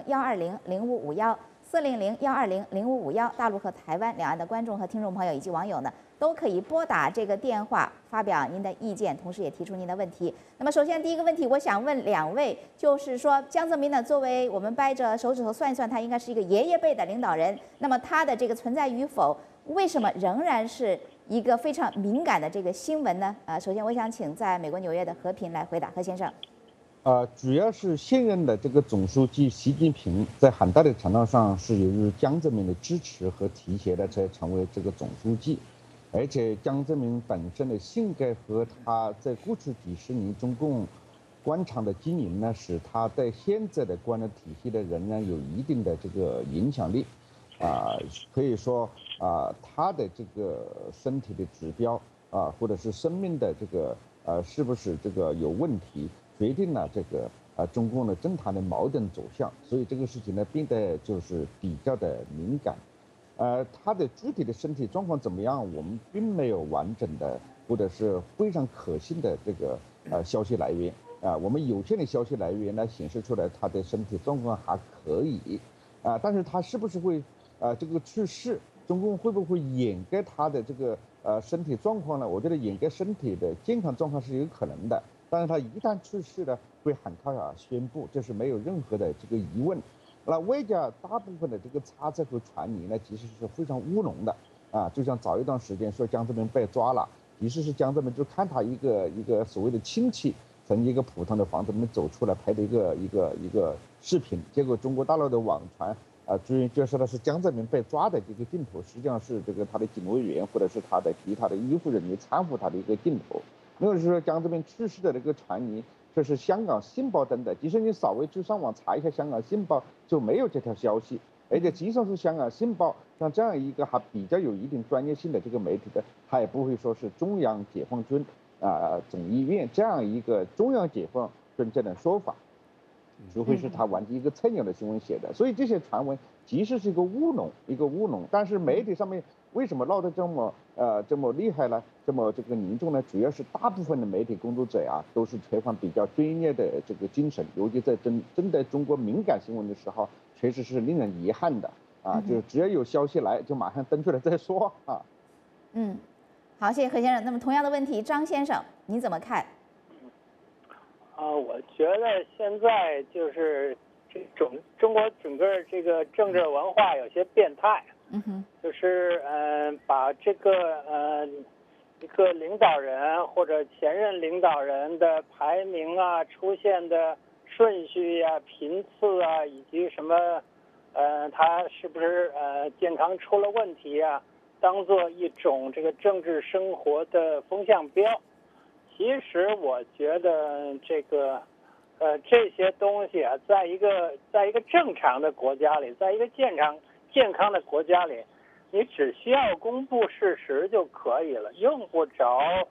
400-120-0551，400-120-0551。大陆和台湾两岸的观众和听众朋友以及网友呢，都可以拨打这个电话发表您的意见，同时也提出您的问题。那么首先第一个问题，我想问2位，就是说江泽民呢，作为我们掰着手指头算一算，他应该是一个爷爷辈的领导人，那么他的这个存在与否，为什么仍然是一个非常敏感的这个新闻呢？首先我想请在美国纽约的何平来回答。何先生。 主要是现任的这个总书记习近平在很大的程度上是由于江泽民的支持和提携的才成为这个总书记，而且江泽民本身的性格和他在过去几十年中共官场的经营呢，使他在现在的官僚体系的仍然有一定的这个影响力，可以说他的这个身体的指标或者是生命的这个是不是这个有问题，决定了这个中共的政坛的矛盾走向，所以这个事情呢变得就是比较的敏感。他的具体的身体状况怎么样，我们并没有完整的或者是非常可信的这个消息来源我们有限的消息来源呢显示出来他的身体状况还可以但是他是不是会这个去世，中共会不会掩盖他的这个身体状况呢？我觉得掩盖身体的健康状况是有可能的。但是他一旦去世呢，会很快宣布，这是没有任何的这个疑问。那外界大部分的这个猜测和传言呢，其实是非常乌龙的就像早一段时间说江泽民被抓了，其实是江泽民就看他一个所谓的亲戚从一个普通的房子里面走出来拍的一个视频，结果中国大陆的网传居然就说的是江泽民被抓的这个镜头，实际上是这个他的警卫员或者是他的其他的医护人员搀扶他的一个镜头。那个是说江泽民去世的这个传言，这是香港信报登的。即使你稍微去上网查一下香港信报，就没有这条消息。而且即使是香港信报像这样一个还比较有一定专业性的这个媒体的，他也不会说是中央解放军总医院这样一个中央解放军这样的说法，除非是他完全一个蹭鸟的新闻写的。所以这些传闻其实是一个乌龙，但是媒体上面为什么闹得这么厉害呢？这么这个凝重呢？主要是大部分的媒体工作者都是缺乏比较专业的这个精神，尤其在针对中国敏感新闻的时候，确实是令人遗憾的就只要有消息来，就马上登出来再说好，谢谢何先生。那么同样的问题，张先生您怎么看？ 我觉得现在就是中国整个这个政治文化有些变态。就是把这个一个领导人或者前任领导人的排名出现的顺序频次以及什么他是不是健康出了问题当做一种这个政治生活的风向标。其实我觉得这个这些东西在一个正常的国家里，在一个健康的国家里，你只需要公布事实就可以了，用不着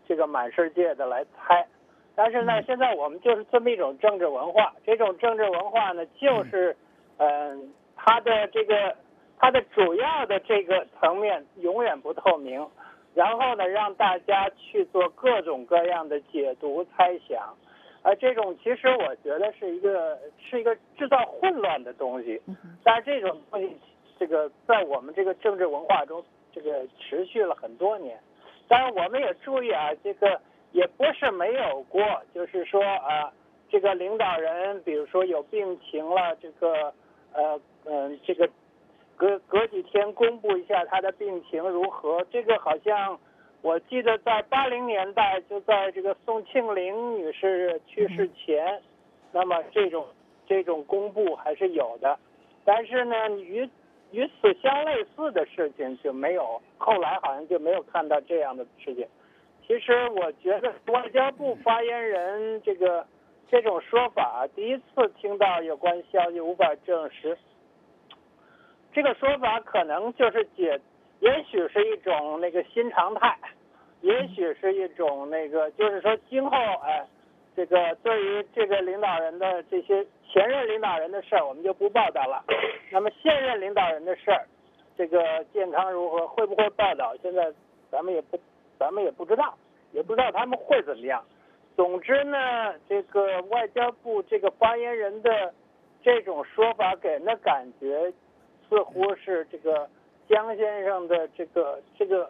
这个满世界的来猜。但是呢，现在我们就是这么一种政治文化，这种政治文化呢，就是它的主要的这个层面永远不透明，然后呢，让大家去做各种各样的解读猜想。这种其实我觉得是一个制造混乱的东西，但是这种东西，这个在我们这个政治文化中，这个持续了很多年。当然，我们也注意啊，这个也不是没有过，就是说这个领导人，比如说有病情了，这个这个隔几天公布一下他的病情如何，这个好像。我记得在80年代，就在这个宋庆龄女士去世前，那么这种公布还是有的，但是呢，与此相类似的事情就没有，后来好像就没有看到这样的事情。其实我觉得外交部发言人这种说法，第一次听到有关消息无法证实，这个说法可能就是也许是一种那个新常态，也许是一种就是说今后这个对于这个领导人的这些前任领导人的事儿，我们就不报道了。那么现任领导人的事儿，这个健康如何，会不会报道？现在咱们也不知道，也不知道他们会怎么样。总之呢，这个外交部这个发言人的这种说法给人的感觉，似乎是这个。江先生的这个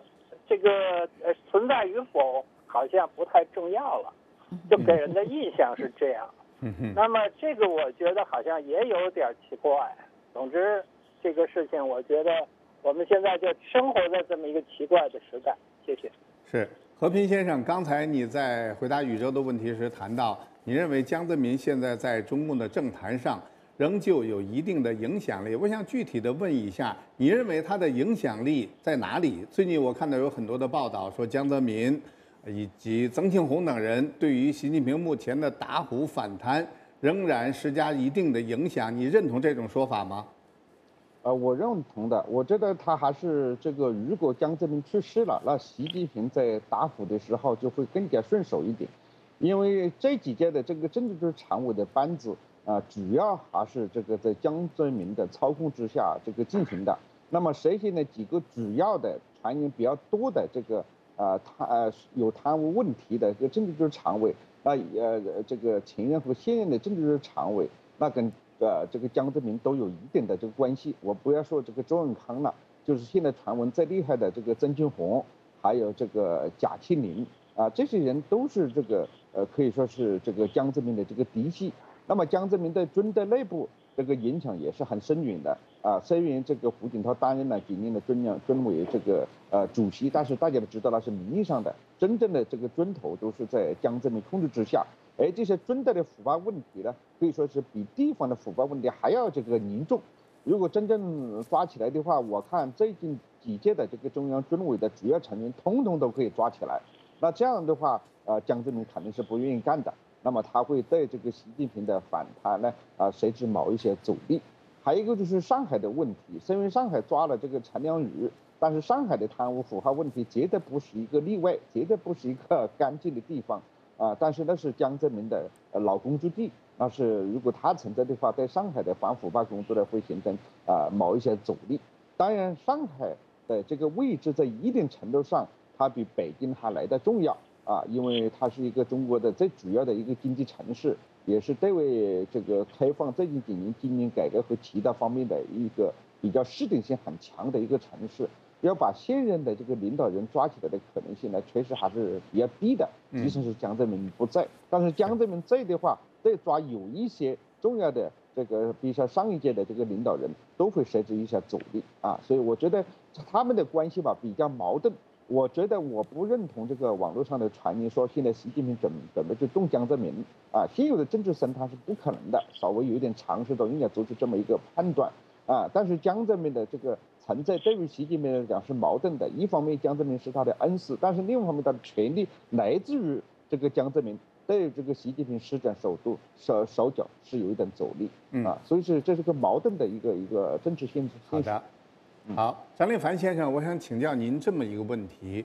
存在与否好像不太重要了，就给人的印象是这样。那么这个我觉得好像也有点奇怪。总之，这个事情我觉得我们现在就生活在这么一个奇怪的时代。谢谢。 是和平先生，刚才你在回答宇宙的问题时谈到，你认为江泽民现在在中共的政坛上仍旧有一定的影响力。我想具体的问一下，你认为他的影响力在哪里？最近我看到有很多的报道说，江泽民以及曾庆红等人对于习近平目前的打虎反弹仍然施加一定的影响。你认同这种说法吗？ 我认同的。我觉得他还是如果江泽民去世了，那习近平在打虎的时候就会更加顺手一点，因为这几届的这个政治局常委的班子。主要还是在江泽民的操控之下进行的。那么谁些呢？几个主要的传言比较多的有贪污问题的政治局常委，那前任和现任的政治局常委，那跟江泽民都有一定的关系。我不要说周永康了，就是现在传闻最厉害的曾庆红，还有贾庆林这些人都是可以说是江泽民的嫡系。那么江泽民在军队内部影响也是很深远的虽然胡锦涛担任了几年的军委主席，但是大家都知道那是名义上的，真正的军头都是在江泽民控制之下。而这些军队的腐败问题呢，可以说是比地方的腐败问题还要严重。如果真正抓起来的话，我看最近几届的中央军委的主要成员统统都可以抓起来。那这样的话江泽民肯定是不愿意干的。那么他会对习近平的反弹呢设置某一些阻力。还有一个就是上海的问题，虽然上海抓了陈良宇，但是上海的贪污腐败问题绝对不是一个例外，绝对不是一个干净的地方但是那是江泽民的老工作地，那是如果他存在的话，对上海的反腐败工作呢会形成某一些阻力。当然，上海的位置在一定程度上，它比北京还来得重要。因为它是一个中国的最主要的一个经济城市，也是对为开放最近几年经营改革和其他方面的一个比较适应性很强的一个城市。要把现任的领导人抓起来的可能性呢，确实还是比较低的。即使是江泽民不在，但是江泽民在的话，对抓有一些重要的比如说上一届的领导人都会设置一下阻力所以我觉得他们的关系吧比较矛盾。我觉得我不认同网络上的传言说现在习近平准备去动江泽民现有的政治生态是不可能的，稍微有一点常识都应该做出这么一个判断但是江泽民的存在对于习近平来讲是矛盾的，一方面江泽民是他的恩师，但是另一方面他的权力来自于江泽民对习近平施展手脚是有一点阻力所以这是个矛盾的一个政治现实。 好的。好，张立凡先生，我想请教您这么一个问题，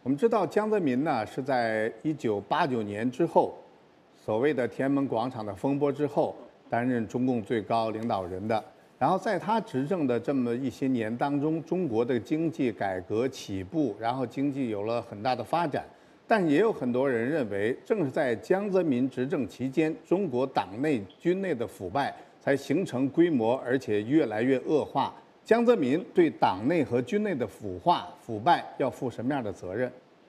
我们知道江泽民呢是在1989年之后，所谓的天安门广场的风波之后，担任中共最高领导人的。然后在他执政的这么一些年当中，中国的经济改革起步，然后经济有了很大的发展。但也有很多人认为，正是在江泽民执政期间，中国党内军内的腐败才形成规模，而且越来越恶化。江泽民对党内和军内的腐败要负什么样的责任？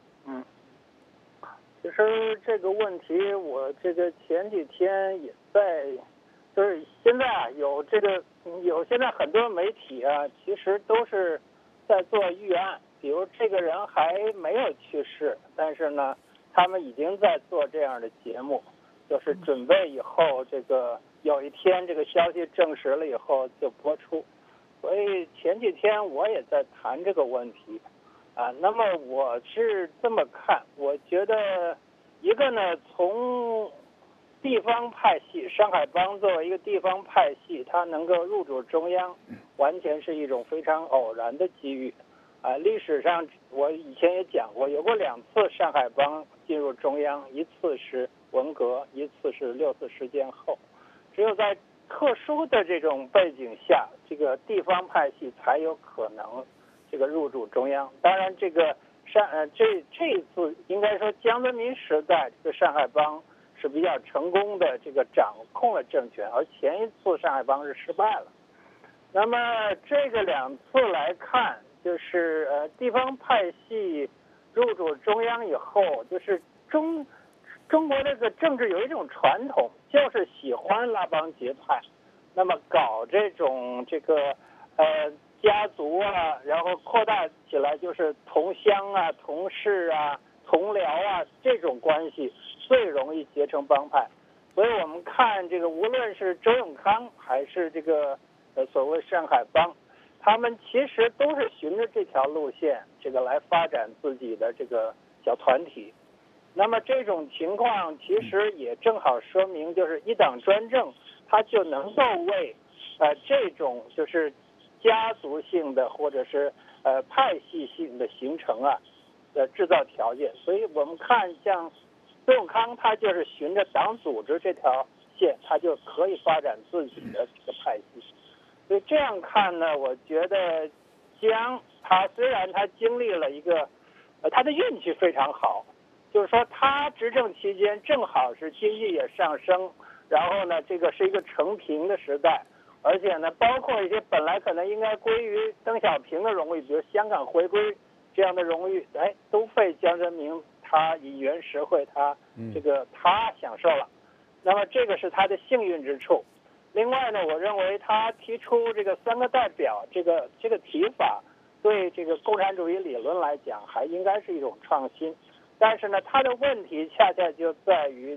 其实这个问题，我这个前几天也在，就是现在啊，有现在很多媒体啊，其实都是在做预案，比如这个人还没有去世，但是呢，他们已经在做这样的节目，就是准备以后这个有一天这个消息证实了以后就播出。所以前几天我也在谈这个问题，那么我是这么看，我觉得一个呢，从地方派系，上海帮作为一个地方派系，它能够入主中央，完全是一种非常偶然的机遇。历史上我以前也讲过，有过2次上海帮进入中央，一次是文革，一次是6次事件后，只有在特殊的这种背景下，这个地方派系才有可能这个入主中央。当然，这个这一次应该说江泽民时代，这个上海帮是比较成功的，这个掌控了政权，而前一次上海帮是失败了。那么这个2次来看，就是地方派系入主中央以后，就是中国这个政治有一种传统，就是喜欢拉帮结派，那么搞这种家族啊，然后扩大起来就是同乡啊、同事啊、同僚啊这种关系最容易结成帮派。所以我们看这个，无论是周永康还是这个所谓上海帮，他们其实都是循着这条路线，这个来发展自己的这个小团体。那么这种情况其实也正好说明，就是一党专政，它就能够为这种就是家族性的或者是派系性的形成啊制造条件。所以我们看像周永康，他就是循着党组织这条线，他就可以发展自己的这个派系。所以这样看呢，我觉得他虽然他经历了一个他的运气非常好，就是说他执政期间正好是经济也上升，然后呢这个是一个承平的时代，而且呢包括一些本来可能应该归于邓小平的荣誉，比如香港回归这样的荣誉，都被江泽民他以原实惠他享受了。那么这个是他的幸运之处。另外呢，我认为他提出这个3个代表这个提法，对这个共产主义理论来讲还应该是一种创新。但是呢，他的问题恰恰就在于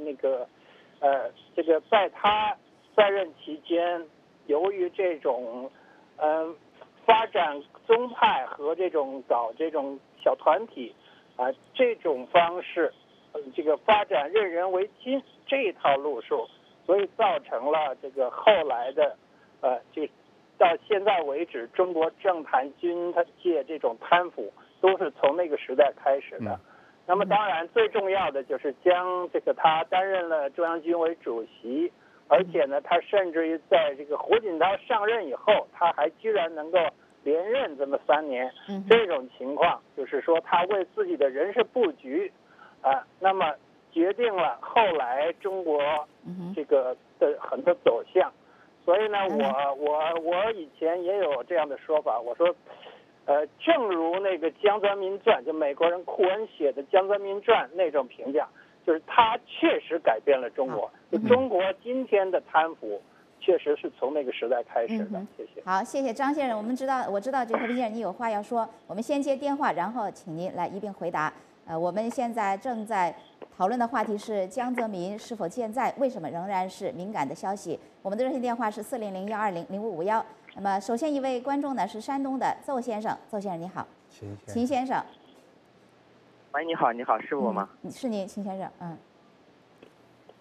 在他在任期间，由于这种发展宗派和搞这种小团体这种方式，这个发展任人唯亲这一套路数，所以造成了这个后来的到现在为止，中国政坛军界这种贪腐都是从那个时代开始的。那么当然最重要的就是将他担任了中央军委主席，而且呢他甚至于在这个胡锦涛上任以后，他还居然能够连任这么3年，这种情况就是说他为自己的人事布局那么决定了后来中国这个的很多走向。所以呢我以前也有这样的说法，我说正如那个江泽民传，就美国人库恩写的江泽民传那种评价，就是他确实改变了中国，就中国今天的贪腐确实是从那个时代开始的。谢谢。 好，谢谢张先生。我知道这和平先生你有话要说，我们先接电话，然后请您来一并回答。我们现在正在讨论的话题是江泽民是否健在，为什么仍然是敏感的消息？我们的热线电话是400-120-0551。那么首先一位观众呢是山东的邹先生，邹先生你好。秦先生。 喂，你好，是我吗？ 是您，秦先生。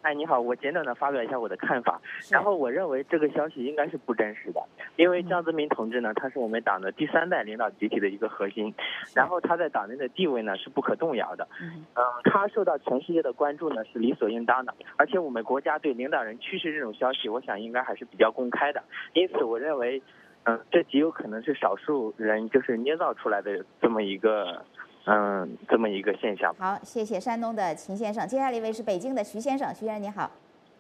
哎，你好，我简短的发表一下我的看法。然后我认为这个消息应该是不真实的，因为江泽民同志呢，他是我们党的第3代领导集体的一个核心，然后他在党内的地位呢是不可动摇的。他受到全世界的关注呢是理所应当的，而且我们国家对领导人去世这种消息，我想应该还是比较公开的。因此，我认为，这极有可能是少数人就是捏造出来的这么一个现象。 好，谢谢山东的秦先生。接下来一位是北京的徐先生，徐先生你好。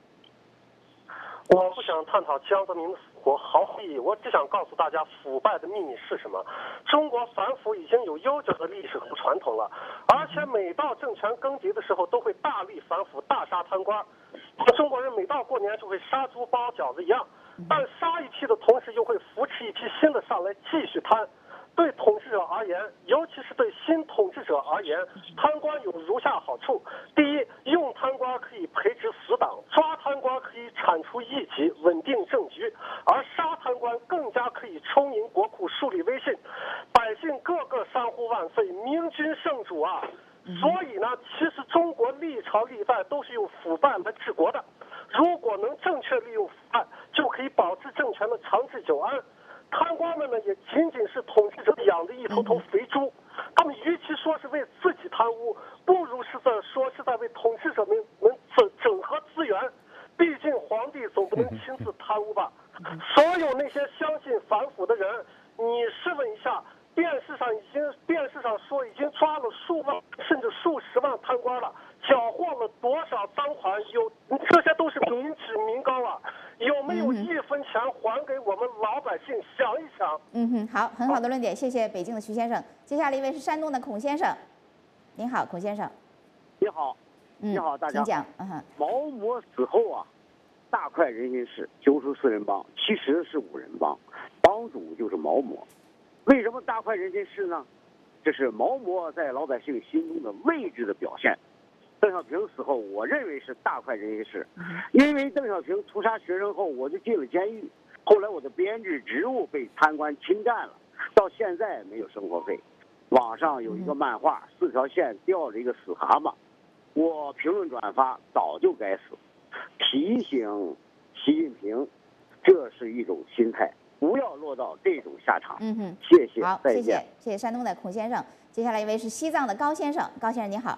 我不想探讨江泽民的死活，毫无意义。我只想告诉大家，腐败的秘密是什么。中国反腐已经有悠久的历史和传统了，而且每到政权更迭的时候，都会大力反腐、大杀贪官。中国人每到过年就会杀猪包饺子一样，但杀一批的同时，又会扶持一批新的上来继续贪。对统治者而言，尤其是对新统治者而言，贪官有如下好处：第一，用贪官可以培植死党，抓贪官可以铲除异己，稳定政局；而杀贪官更加可以充盈国库，树立威信，百姓个个三呼万岁，明君圣主啊！所以呢，其实中国历朝历代都是用腐败来治国的。如果能正确利用腐败，就可以保持政权的长治久安。贪官们呢，也仅仅是统治者养的一头头肥猪，他们与其说是为自己贪污，不如是在为统治者们整合资源。毕竟皇帝总不能亲自贪污吧？所有那些相信反腐的人，你试问一下，电视上说已经抓了数万甚至数十万贪官了，缴获了多少赃款？这些都是民脂民膏啊！有没有1分钱还给我们老百姓？想一想。 好，很好的论点，谢谢北京的徐先生。接下来一位是山东的孔先生，您好，孔先生。 你好，你好，大家。 请讲。 毛姆死后啊，大快人心是94人帮，其实是5人帮，帮主就是毛姆。为什么大快人心是呢？这是毛姆在老百姓心中的位置的表现。邓小平死后，我认为是大快人心事，因为邓小平屠杀学生后，我就进了监狱，后来我的编制职务被贪官侵占了，到现在没有生活费。网上有一个漫画，4条线吊着一个死蛤蟆，我评论转发早就该死，提醒习近平，这是一种心态，不要落到这种下场。谢谢。 好，谢谢山东的孔先生。接下来一位是西藏的高先生，高先生你好。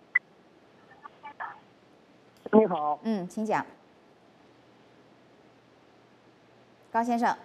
你好， 请讲。高先生，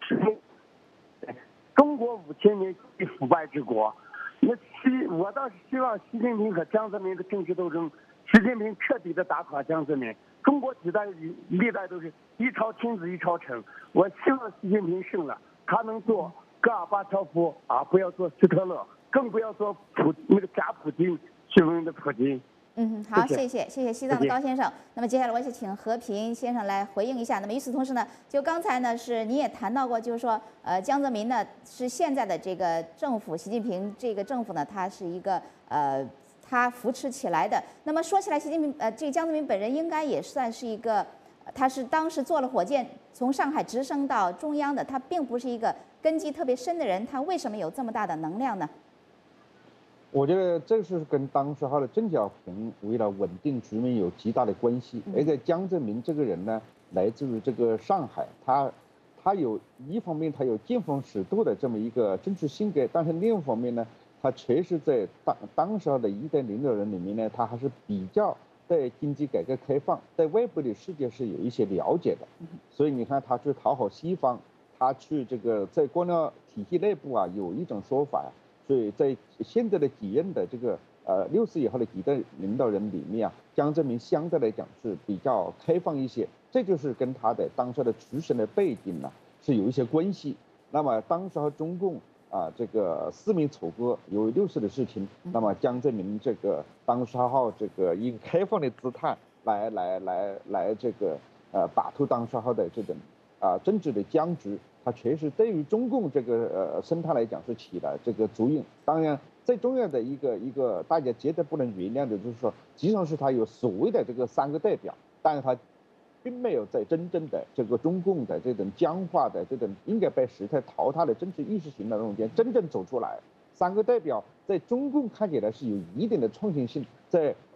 中国5000年腐败之国，我倒是希望习近平和江泽民的政治斗争，习近平彻底的打垮江泽民。中国历代都是一朝天子一朝臣，我希望习近平胜了，他能做戈尔巴乔夫啊，不要做希特勒，更不要做假普京，虚伪的普京。 好，谢谢西藏的高先生。那么接下来我想请和平先生来回应一下。那么与此同时呢，就刚才呢是你也谈到过，就是说江泽民呢是现在的这个政府，习近平这个政府呢，他是一个他扶持起来的。那么说起来，习近平这个江泽民本人应该也算是一个，他是当时坐了火箭从上海直升到中央的，他并不是一个根基特别深的人，他为什么有这么大的能量呢？ 我觉得这是跟当时的邓小平为了稳定局面有极大的关系。而且江泽民这个人呢，来自于这个上海，他有一方面他有见风使舵的这么一个政治性格，但是另一方面呢，他确实在当时的一代领导人里面呢，他还是比较对经济改革开放，在外部的世界是有一些了解的。所以你看他去讨好西方，他去这个在官僚体系内部啊，有一种说法呀。所以在现在的几任的这个60以后的几代领导人里面啊，江泽民相对来讲是比较开放一些，这就是跟他的当时的出身的背景呢是有一些关系。那么当时中共这个四面楚歌，有60的事情，那么江泽民这个当时这个一个开放的姿态来这个打脱当时的这种政治的僵局。它确实对于中共这个生态来讲是起了这个作用。当然，最重要的一个大家绝对不能原谅的就是说，实际上是他有所谓的这个3个代表，但是他并没有在真正的这个中共的这种僵化的这种应该被时代淘汰的政治意识形态中间真正走出来。3个代表在中共看起来是有一定的创新性，在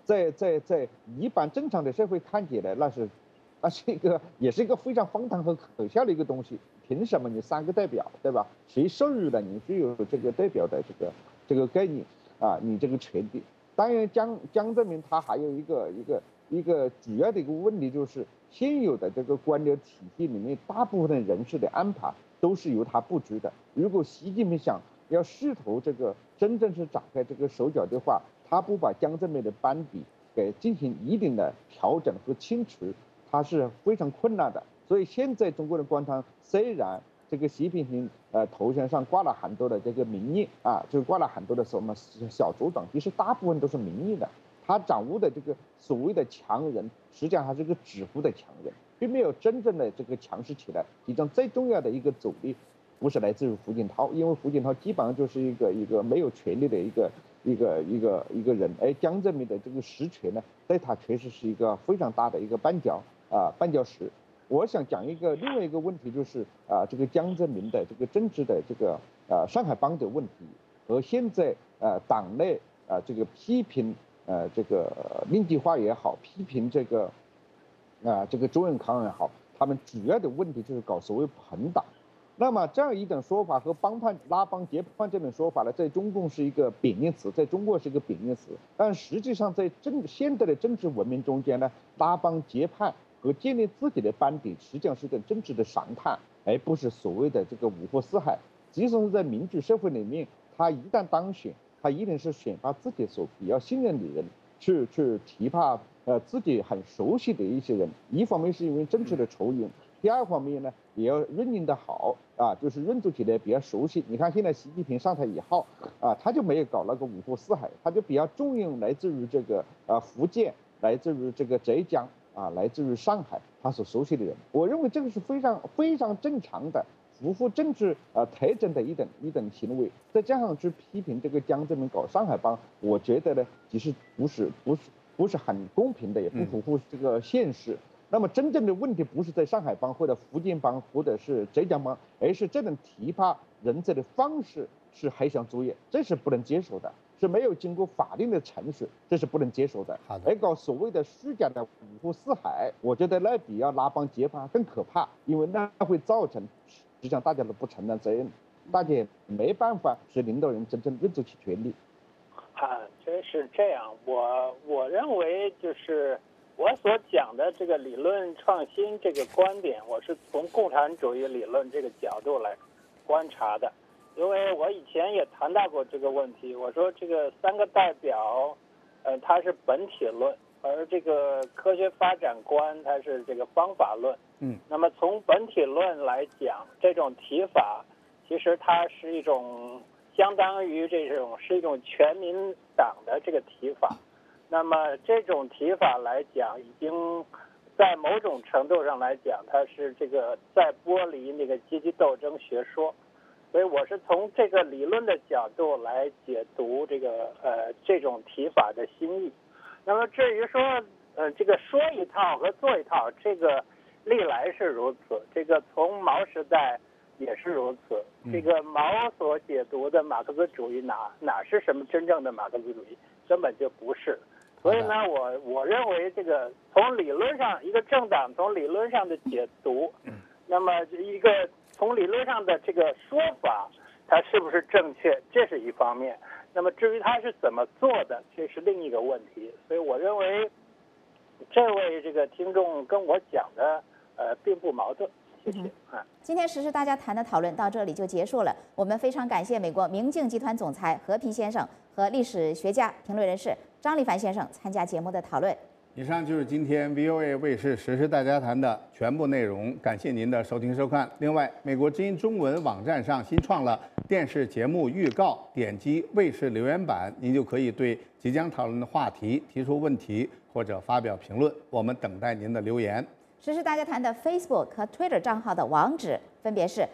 在一般正常的社会看起来，那是也是一个非常荒唐和可笑的一个东西。凭什么你3个代表，对吧？谁授予了你具有这个代表的这个概念啊？你这个权利。当然江泽民他还有一个主要的一个问题，就是现有的这个官僚体系里面，大部分的人事的安排都是由他布局的。如果习近平想要试图这个真正是展开这个手脚的话，他不把江泽民的班底给进行一定的调整和清除，他是非常困难的。所以现在中国的官场虽然这个习近平头衔上挂了很多的这个名义啊，就挂了很多的什么小组长，其实大部分都是名义的。他掌握的这个所谓的强人，实际上还是个指挥的强人，并没有真正的这个强势起来。其中最重要的一个阻力，不是来自于胡锦涛，因为胡锦涛基本上就是一个没有权力的一个人，而江泽民的这个实权呢，对他确实是一个非常大的一个绊脚石。我想讲另外一个问题，就是这个江泽民的这个政治的这个上海帮的问题，和现在党内这个批评这个令计划也好，批评这个周永康也好，他们主要的问题就是搞所谓朋党。那么这样一种说法和帮派拉帮结派这种说法呢，在中共是一个贬义词，在中国是一个贬义词，但实际上在现代的政治文明中间呢，拉帮结派和建立自己的班底，实际上是一个政治的常态，而不是所谓的这个五湖四海。即使是在民主社会里面，他一旦当选，他一定是选拔自己所比较信任的人，去提拔自己很熟悉的一些人。一方面是因为政治的酬庸，第二方面呢，也要运营的好啊，就是运作起来比较熟悉。你看现在习近平上台以后啊，他就没有搞那个五湖四海，他就比较重用来自于这个福建，来自于这个浙江啊，来自于上海他所熟悉的人。我认为这个是非常非常正常的，符合政治特征的一等行为。再加上去批评这个江泽民搞上海帮，我觉得呢，其实不是很公平的，也不符合这个现实。那么真正的问题不是在上海帮或者福建帮或者是浙江帮，而是这种提拔人才的方式是黑箱作业，这是不能接受的，是没有经过法定的程序，这是不能接受的。而搞所谓的虚假的五湖四海，我觉得那比要拉帮结派更可怕，因为那会造成实际上大家都不承担责任，大家也没办法使领导人真正运作起权力。 真是这样。我认为就是我所讲的这个理论创新这个观点，我是从共产主义理论这个角度来观察的。因为我以前也谈到过这个问题，我说这个3个代表，它是本体论，而这个科学发展观它是这个方法论。那么从本体论来讲，这种提法其实它是一种相当于是一种全民党的这个提法。那么这种提法来讲，已经在某种程度上来讲，它是这个在剥离那个阶级斗争学说。所以我是从这个理论的角度来解读这种提法的新意。那么至于说这个说一套和做一套，这个历来是如此，这个从毛时代也是如此。这个毛所解读的马克思主义哪是什么真正的马克思主义，根本就不是。所以呢，我认为这个从理论上，一个政党从理论上的解读，那么一个从理论上的这个说法，它是不是正确，这是一方面。那么至于它是怎么做的，这是另一个问题。所以我认为，这位这个听众跟我讲的并不矛盾。谢谢。 今天时事大家谈的讨论到这里就结束了。我们非常感谢美国明镜集团总裁何皮先生和历史学家、评论人士张立凡先生参加节目的讨论。 以上就是今天 VOA 卫视时事大家谈的全部内容，感谢您的收听收看。另外，美国之音中文网站上新创了电视节目预告，点击卫视留言板，您就可以对即将讨论的话题提出问题或者发表评论，我们等待您的留言。 时事大家谈的 Facebook 和 Twitter 账号的网址分别是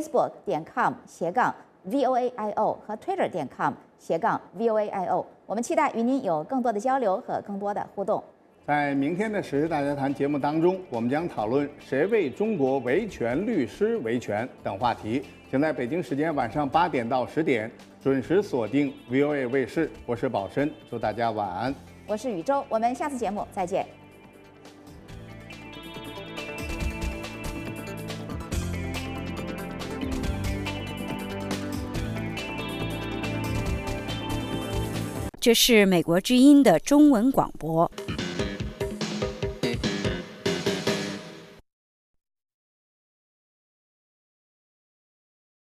facebook.com/VOAIO 和 Twitter.com/VOAIO。我们期待与您有更多的交流和更多的互动。 在明天的时事大家谈节目当中，我们将讨论谁为中国维权律师维权等话题，请在北京时间晚上8点到10点准时锁定 VOA 卫视。我是宝申，祝大家晚安。 我是宇宙，我们下次节目再见。 这是美国之音的中文广播。